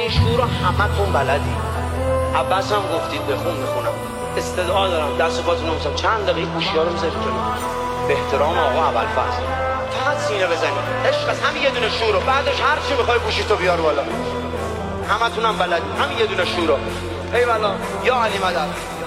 این شعور رو همتون بلدی. عباس هم گفتید بخون میخونم. استدعا دارم دست پاتون رو میسم چند دقیقه گوشی‌ها رو میذارید جلو. به احترام آقا ابوالفضل فقط سینه بزنید. عشق از همین یه دونه شعور رو بعدش هر چی میخوای گوشیتو بیار بالا. همتون هم بلدی همین یه دونه شعور رو. ای والا یا علی مدد.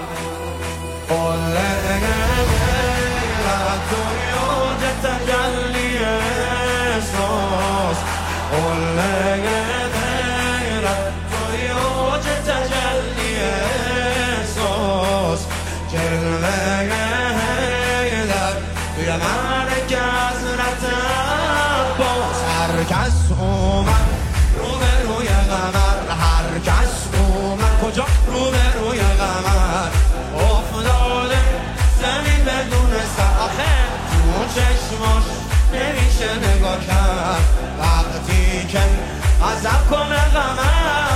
هرکس اومد روبروی قمر، هرکس اومد کجا روبروی قمر افتاده زمین بدون سر. آخه تو چشماش نمیشه نگاه کرد وقتی که عذب کنه قمر.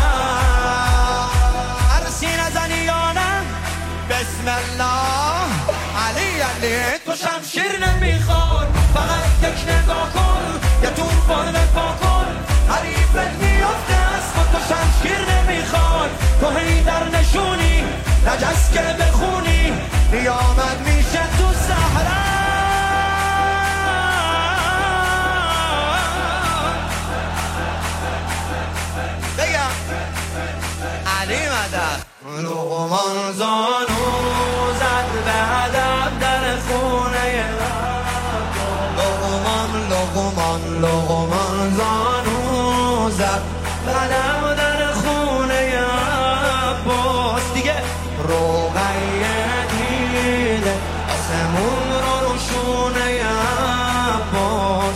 سینه زنی یا نه بسم الله علی علی. تو شمشیر نمیخواد فقط یک نگاه کن یا توفان بپا کن حریفت میافته از خود. تو شمشیر نمیخواد تو هی در نشونی نجس که بخونی قیامت میشه تو صحرا. بگم علی مدد. لقمان زانو زد به هدف در خونه لقمان زانو زد قدم در خونه عباس. دیگه روغیه دیده آسمون رو روشونه عباس.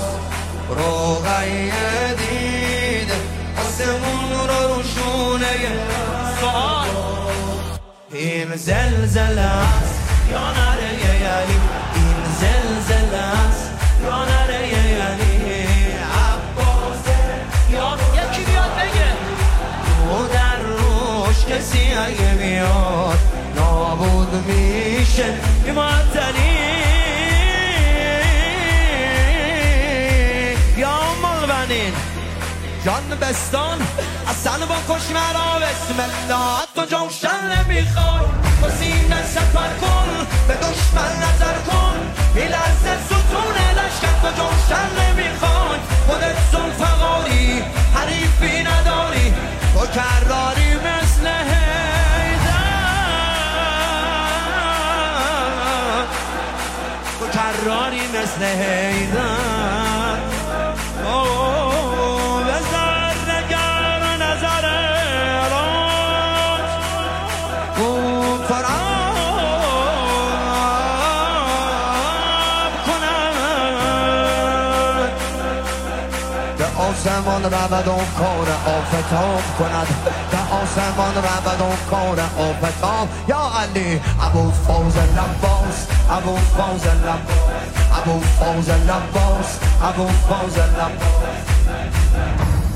روغیه دیده آسمون رو روشونه. سوال این زلزله است یا نره یعنی این زلزله است یا نره یعنی عباسه یا یکی بیاد بگه تو در روش کسی اگه بیاد نابود میشه معطلی. یا مالبنین جان بستان اصلا با کش مرا بسم الله. تو جوشن نمیخوای تو سینه سفر کن به دشمن نظر کن این لحظه ستون لشکر. تو جوشن نمیخوای خودت زلفقاری حریفی نداری تو کراری مثل حیدر. تو کراری مثل حیدر. آسمان رود و کار آفتاب کند به آسمان رود و کار آفتاب. یا علی ابوالفضل عباس ابوالفضل عباس ابوالفضل عباس ابوالفضل عباس.